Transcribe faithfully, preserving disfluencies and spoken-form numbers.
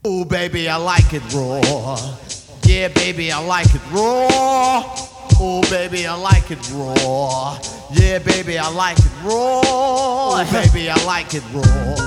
Oh baby, I like it raw. Yeah, baby, I like it raw. Oh baby, I like it raw. Yeah, baby, I like it raw. Oh baby, I like it raw.